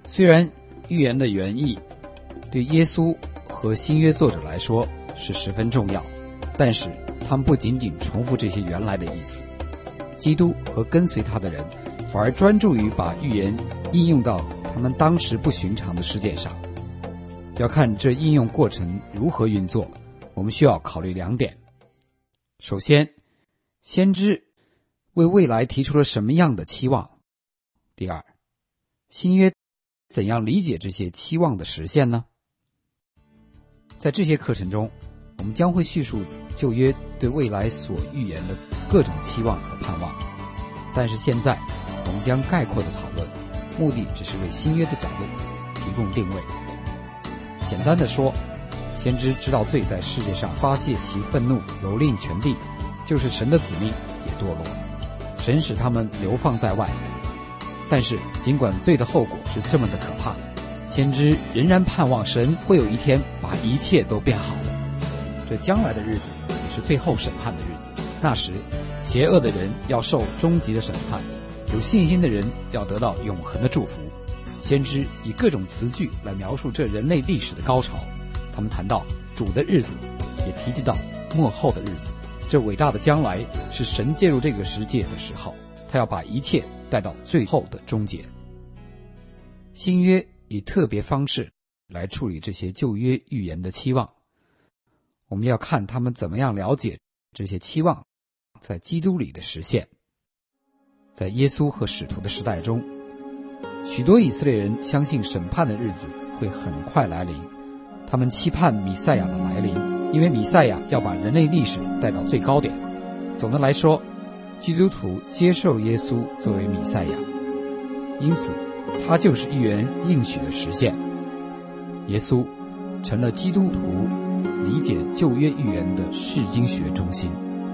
虽然预言的原意对耶稣和新约作者来说是十分重要，但是他们不仅仅重复这些原来的意思。基督和跟随他的人反而专注于把预言应用到他们当时不寻常的事件上。要看这应用过程如何运作，我们需要考虑2点。首先，先知为未来提出了什么样的期望？第二，新约怎样理解这些期望的实现呢？在这些课程中，我们将会叙述旧约对未来所预言的各种期望和盼望，但是现在我们将概括的讨论，目的只是为新约的角度提供定位。简单的说，先知知道罪在世界上发泄其愤怒，蹂躏全地，就是神的子民也堕落，神使他们流放在外。但是尽管罪的后果是这么的可怕，先知仍然盼望神会有一天把一切都变好了。这将来的日子也是最后审判的日子，那时邪恶的人要受终极的审判，有信心的人要得到永恒的祝福。先知以各种词句来描述这人类历史的高潮，他们谈到主的日子，也提及到末后的日子。这伟大的将来是神介入这个世界的时候，他要把一切带到最后的终结。新约以特别方式来处理这些旧约预言的期望，我们要看他们怎么样了解这些期望在基督里的实现。在耶稣和使徒的时代中，许多以色列人相信审判的日子会很快来临，他们期盼弥赛亚的来临，因为弥赛亚要把人类历史带到最高点。总的来说，基督徒接受耶稣作为弥赛亚，因此他就是预言应许的实现。耶稣成了基督徒理解旧约预言的释经学中心。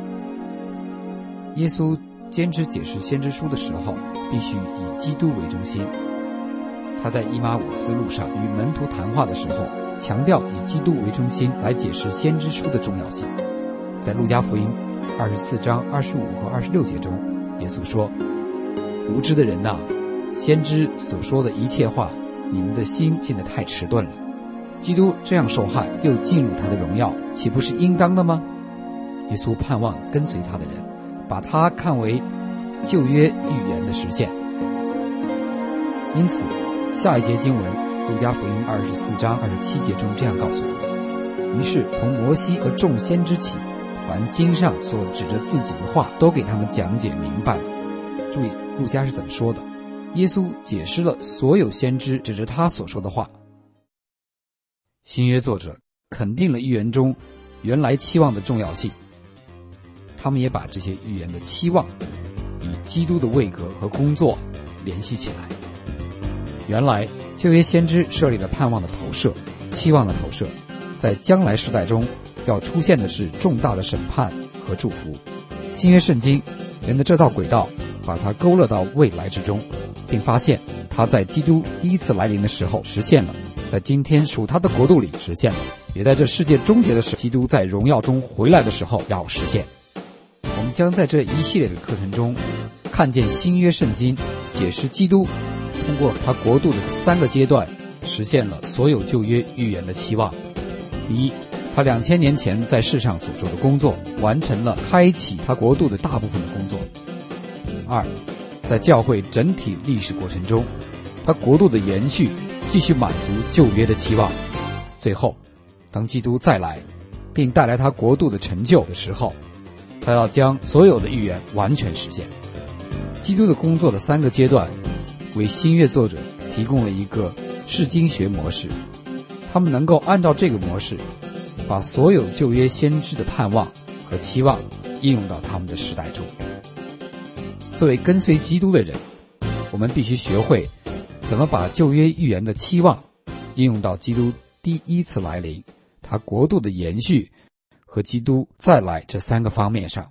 耶稣坚持解释先知书的时候，必须以基督为中心。他在以马五斯路上与门徒谈话的时候，强调以基督为中心来解释先知书的重要性。在路加福音24章25和26节中，耶稣说：无知的人哪，先知所说的一切话，你们的心现在太迟钝了。基督这样受害，又进入他的荣耀，岂不是应当的吗？耶稣盼望跟随他的人把他看为旧约预言的实现。因此下一节经文路加福音24章27节中这样告诉我们：于是从摩西和众先知起，凡经上所指着自己的话，都给他们讲解明白了。注意路加是怎么说的，耶稣解释了所有先知指着他所说的话。新约作者肯定了预言中原来期望的重要性，他们也把这些预言的期望与基督的位格和工作联系起来。原来旧约先知设立了盼望的投射，期望的投射，在将来世代中要出现的是重大的审判和祝福。新约圣经沿着这道轨道把它勾勒到未来之中，并发现它在基督第一次来临的时候实现了，在今天属他的国度里实现了，也在这世界终结的时候，基督在荣耀中回来的时候要实现。我们将在这一系列的课程中看见新约圣经解释基督通过他国度的3个阶段实现了所有旧约预言的期望。第一，他2000年前在世上所做的工作完成了开启他国度的大部分的工作。二，在教会整体历史过程中，他国度的延续继续满足旧约的期望。最后，当基督再来并带来他国度的成就的时候，他要将所有的预言完全实现。基督的工作的3个阶段为新约作者提供了一个释经学模式，他们能够按照这个模式把所有旧约先知的盼望和期望应用到他们的时代中。作为跟随基督的人，我们必须学会怎么把旧约预言的期望应用到基督第一次来临，他国度的延续和基督再来这3个方面上。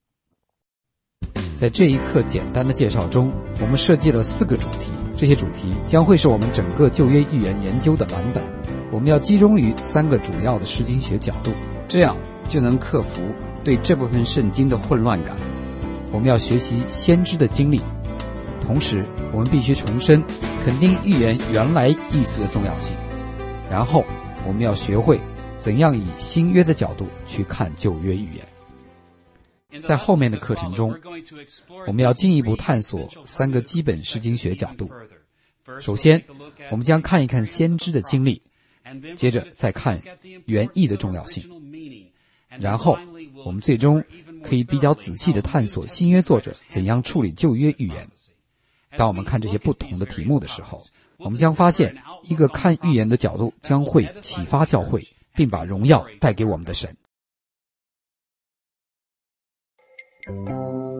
在这一课简单的介绍中，我们设计了4个主题，这些主题将会是我们整个旧约预言研究的蓝本。我们要集中于3个主要的释经学角度，这样就能克服对这部分圣经的混乱感。我们要学习先知的经历，同时我们必须重申肯定预言原来意思的重要性，然后我们要学会怎样以新约的角度去看旧约预言。在后面的课程中，我们要进一步探索3个基本释经学角度。首先，我们将看一看先知的经历，接着再看原意的重要性，然后我们最终可以比较仔细地探索新约作者怎样处理旧约预言。当我们看这些不同的题目的时候，我们将发现一个看预言的角度将会启发教会，并把荣耀带给我们的神。